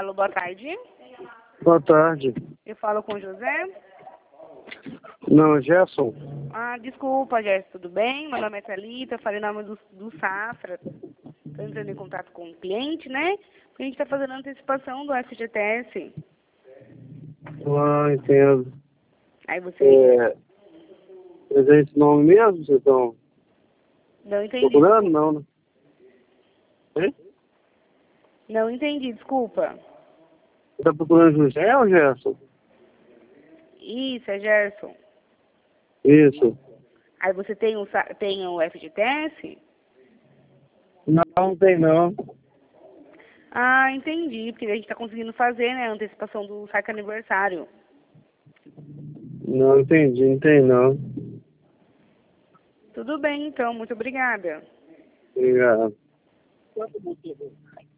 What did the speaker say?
Alô, boa tarde. Boa tarde. Eu falo com o José. Não, Gerson. Desculpa, Gerson, tudo bem? Meu nome é Thalita, falei em nome do Safra. Estou entrando em contato com o cliente, né? Porque a gente está fazendo a antecipação do FGTS. Entendo. Aí você... Mas é esse nome mesmo, vocês estão Não entendi. procurando? Não, né? Hein? Não entendi, desculpa. Você está procurando José ou Gerson? Isso, é Gerson. Isso. Aí você tem o FGTS? Não tem não. Entendi, porque a gente está conseguindo fazer, né, a antecipação do saque aniversário. Não entendi, não tem não. Tudo bem, então, muito obrigada. Obrigado.